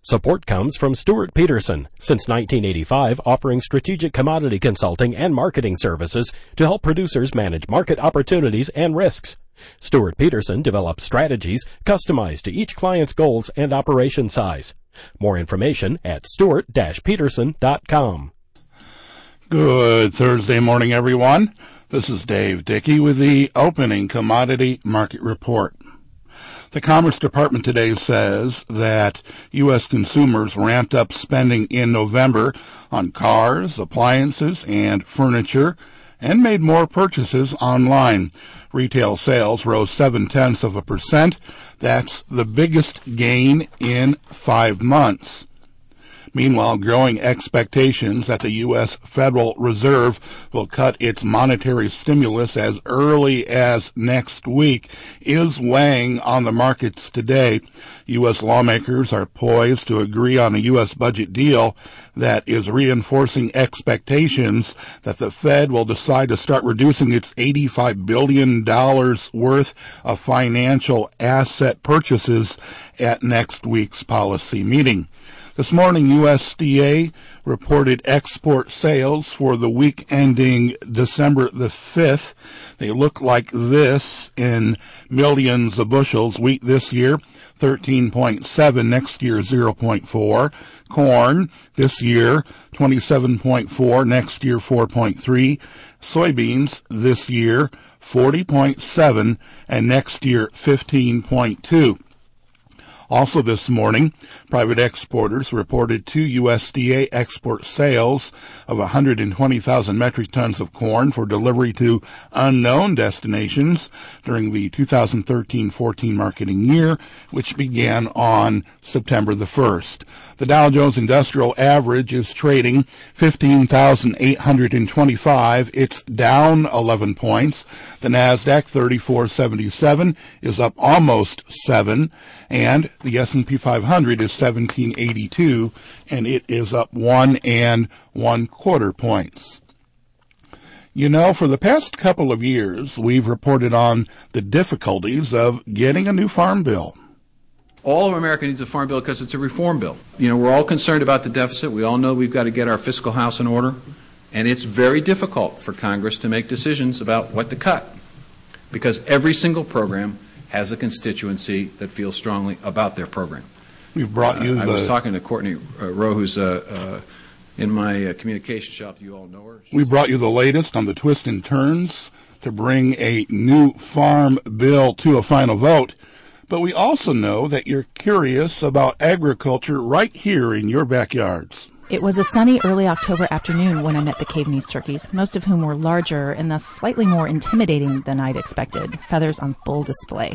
Support comes from Stuart Peterson, since 1985 offering strategic commodity consulting and marketing services to help producers manage market opportunities and risks. Stuart Peterson develops strategies customized to each client's goals and operation size. More information at stuart-peterson.com. Good Thursday morning, everyone. This is Dave Dickey with the opening commodity market report. The Commerce Department today says that U.S. consumers ramped up spending in November on cars, appliances, and furniture, and made more purchases online. Retail sales rose 0.7%. That's the biggest gain in 5 months. Meanwhile, growing expectations that the U.S. Federal Reserve will cut its monetary stimulus as early as next week is weighing on the markets today. U.S. lawmakers are poised to agree on a U.S. budget deal that is reinforcing expectations that the Fed will decide to start reducing its $85 billion worth of financial asset purchases at next week's policy meeting. This morning, USDA reported export sales for the week ending December the 5th. They look like this in millions of bushels. Wheat this year, 13.7, next year 0.4. Corn this year, 27.4, next year 4.3. Soybeans this year, 40.7, and next year 15.2. Also this morning, private exporters reported 2 USDA export sales of 120,000 metric tons of corn for delivery to unknown destinations during the 2013-14 marketing year, which began on September the 1st. The Dow Jones Industrial Average is trading 15,825. It's down 11 points. The NASDAQ 3477 is up almost 7, and the S&P 500 is 1782, and it is up 1 1/4 points. You know, for the past couple of years, we've reported on the difficulties of getting a new farm bill. All of America needs a farm bill because it's a reform bill. You know, we're all concerned about the deficit. We all know we've got to get our fiscal house in order. And it's very difficult for Congress to make decisions about what to cut because every single program has a constituency that feels strongly about their program. We've brought you I was talking to Courtney Rowe, who's in my communication shop. You all know her. We brought you the latest on the twists and turns to bring a new farm bill to a final vote. But we also know that you're curious about agriculture right here in your backyards. It was a sunny early October afternoon when I met the Cavanese turkeys, most of whom were larger and thus slightly more intimidating than I'd expected, feathers on full display.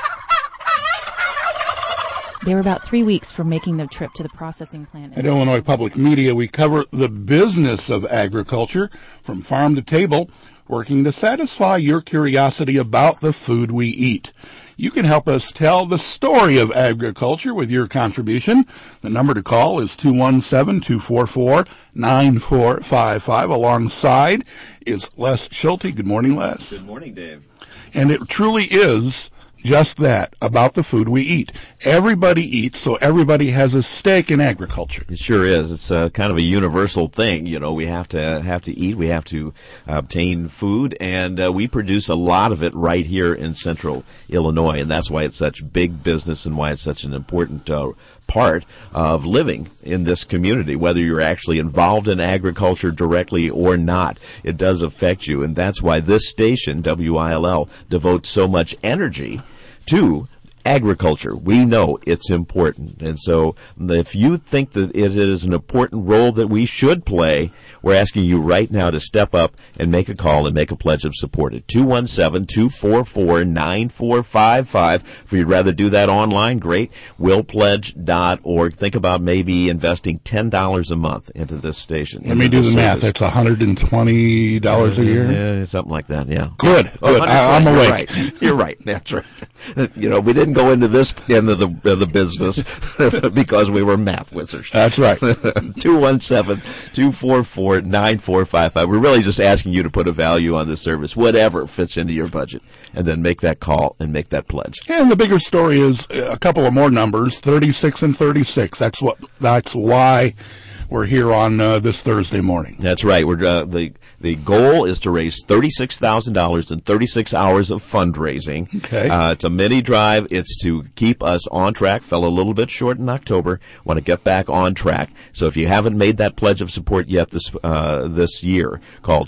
They were about 3 weeks from making the trip to the processing plant. At Illinois Public Media, we cover the business of agriculture from farm to table, working to satisfy your curiosity about the food we eat. You can help us tell the story of agriculture with your contribution. The number to call is 217-244-9455. Alongside is Les Schulte. Good morning, Les. Good morning, Dave. And it truly is just that, about the food we eat. Everybody eats, so everybody has a stake in agriculture. It sure is. It's kind of a universal thing. You know, we have to eat, we have to obtain food, and we produce a lot of it right here in central Illinois, and that's why it's such big business and why it's such an important part of living in this community, whether you're actually involved in agriculture directly or not. It does affect you, and that's why this station, WILL, devotes so much energy to agriculture. We know it's important. And so if you think that it is an important role that we should play, we're asking you right now to step up and make a call and make a pledge of support at 217-244-9455. If you'd rather do that online, great. WillPledge.org. Think about maybe investing $10 a month into this station. Let me do the math. That's $120 a year? Yeah, something like that, yeah. Good. I'm awake. You're right. That's right. You know, we didn't didn't go into this end of the business because we were math wizards. That's right. 217-244-9455. We're really just asking you to put a value on this service, whatever fits into your budget, and then make that call and make that pledge. And the bigger story is a couple of more numbers, 36 and 36. That's why we're here on this Thursday morning. That's right. We're the goal is to raise $36,000 in 36 hours of fundraising. Okay. It's a mini drive. It's to keep us on track. Fell a little bit short in October. Want to get back on track. So if you haven't made that pledge of support yet this year, call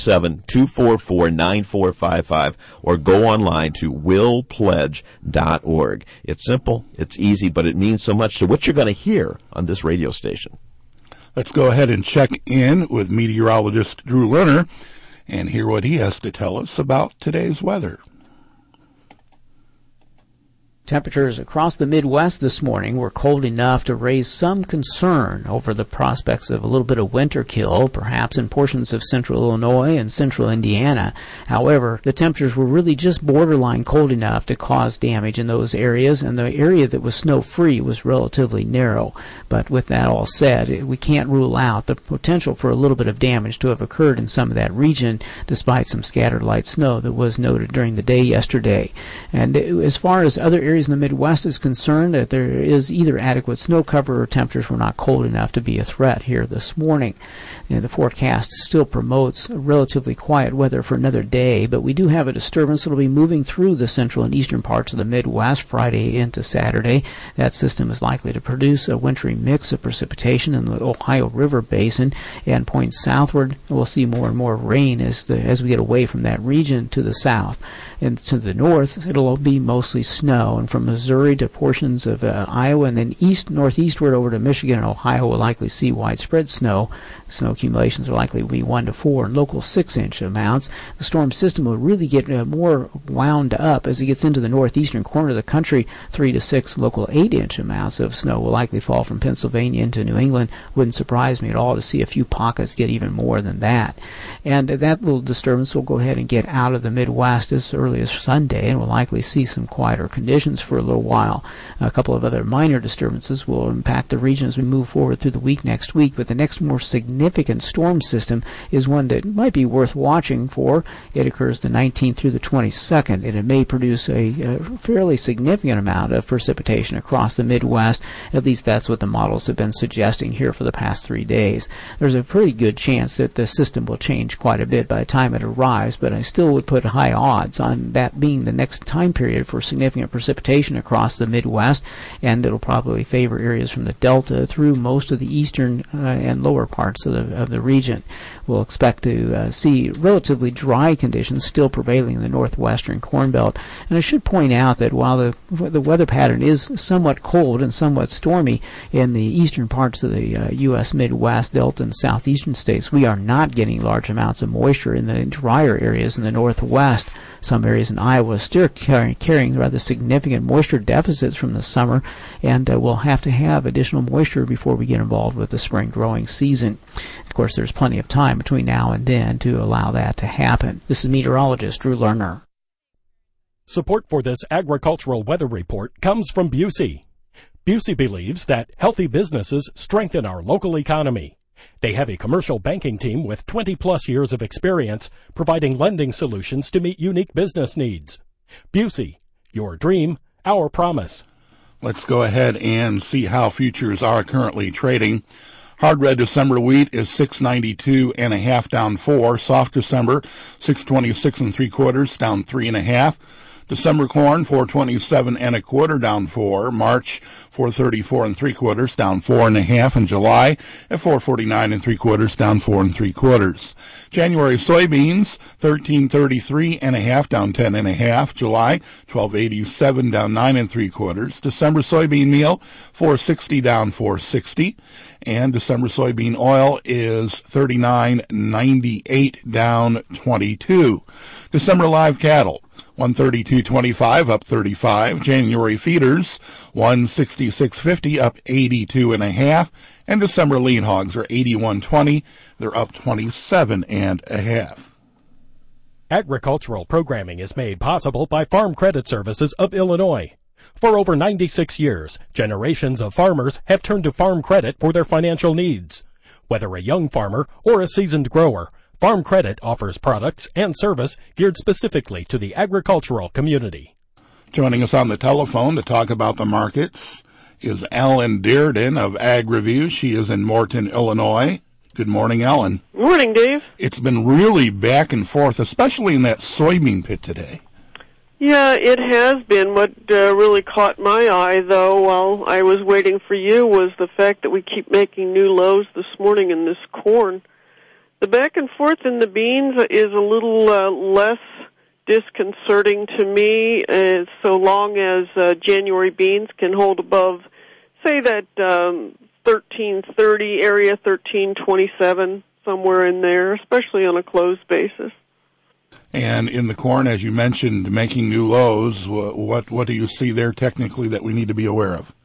217-244-9455 or go online to willpledge.org. It's simple. It's easy, but it means so much to what you're going to hear on this radio station. Let's go ahead and check in with meteorologist Drew Lerner and hear what he has to tell us about today's weather. Temperatures across the Midwest this morning were cold enough to raise some concern over the prospects of a little bit of winter kill, perhaps in portions of central Illinois and central Indiana. However, the temperatures were really just borderline cold enough to cause damage in those areas, and the area that was snow-free was relatively narrow. But with that all said, we can't rule out the potential for a little bit of damage to have occurred in some of that region, despite some scattered light snow that was noted during the day yesterday. And as far as other areas in the Midwest is concerned, that there is either adequate snow cover or temperatures were not cold enough to be a threat here this morning. And the forecast still promotes relatively quiet weather for another day, but we do have a disturbance that will be moving through the central and eastern parts of the Midwest Friday into Saturday. That system is likely to produce a wintry mix of precipitation in the Ohio River Basin and point southward. We'll see more and more rain as we get away from that region to the south. And to the north, it'll be mostly snow. And from Missouri to portions of Iowa and then northeastward over to Michigan and Ohio, we'll likely see widespread snow. Snow accumulations are likely to be 1 to 4 and local 6-inch amounts. The storm system will really get more wound up as it gets into the northeastern corner of the country. 3 to 6 local 8-inch amounts of snow will likely fall from Pennsylvania into New England. Wouldn't surprise me at all to see a few pockets get even more than that. And that little disturbance will go ahead and get out of the Midwest as early as Sunday, and we'll likely see some quieter conditions for a little while. A couple of other minor disturbances will impact the region as we move forward through the week next week, but the next more significant storm system is one that might be worth watching for. It occurs the 19th through the 22nd, and it may produce a fairly significant amount of precipitation across the Midwest. At least that's what the models have been suggesting here for the past 3 days. There's a pretty good chance that the system will change quite a bit by the time it arrives, but I still would put high odds on that being the next time period for significant precipitation across the Midwest, and it'll probably favor areas from the Delta through most of the eastern and lower parts of the region. We'll expect to see relatively dry conditions still prevailing in the northwestern Corn Belt. And I should point out that while the weather pattern is somewhat cold and somewhat stormy in the eastern parts of the U.S. Midwest, Delta, and southeastern states, we are not getting large amounts of moisture in the drier areas in the northwest. Some areas in Iowa are still carrying rather significant moisture deficits from the summer, and we'll have to have additional moisture before we get involved with the spring growing season. Of course, there's plenty of time between now and then to allow that to happen. This is meteorologist Drew Lerner. Support for this agricultural weather report comes from Busey. Busey believes that healthy businesses strengthen our local economy. They have a commercial banking team with 20-plus years of experience providing lending solutions to meet unique business needs. Busey, your dream, our promise. Let's go ahead and see how futures are currently trading. Hard red December wheat is 692.5 down 4. Soft December 626 3/4 down 3.5. December corn 427 1/4 down 4. March 434 3/4 down 4.5. And July at 449 3/4 down 4 3/4. January soybeans 1333.5 down 10.5. July 1287 down 9 3/4. December soybean meal 460 down 460. And December soybean oil is 39.98 down 22. December live cattle 132.25 up 35. January feeders 166.50 up 82.5. And December lean hogs are 81.20. They're up 27.5. Agricultural programming is made possible by Farm Credit Services of Illinois. For over 96 years, generations of farmers have turned to Farm Credit for their financial needs. Whether a young farmer or a seasoned grower, Farm Credit offers products and service geared specifically to the agricultural community. Joining us on the telephone to talk about the markets is Ellen Dearden of Ag Review. She is in Morton, Illinois. Good morning, Ellen. Morning, Dave. It's been really back and forth, especially in that soybean pit today. Yeah, it has been. What really caught my eye, though, while I was waiting for you, was the fact that we keep making new lows this morning in this corn. The back and forth in the beans is a little less disconcerting to me, so long as January beans can hold above, say, that 1330 area, 1327, somewhere in there, especially on a closed basis. And in the corn, as you mentioned, making new lows, what do you see there technically that we need to be aware of?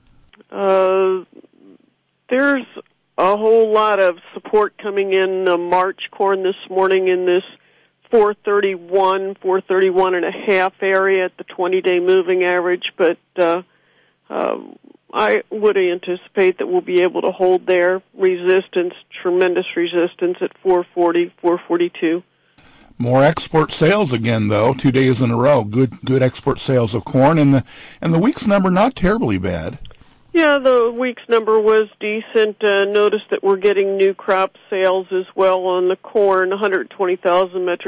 There's a whole lot of support coming in March corn this morning in this 431 and a half area at the 20-day moving average, but I would anticipate that we'll be able to hold there. Resistance, tremendous resistance at 440, 442. More export sales again, though, 2 days in a row. Good export sales of corn, and the week's number not terribly bad. Yeah, the week's number was decent. Notice that we're getting new crop sales as well on the corn, 120,000 metric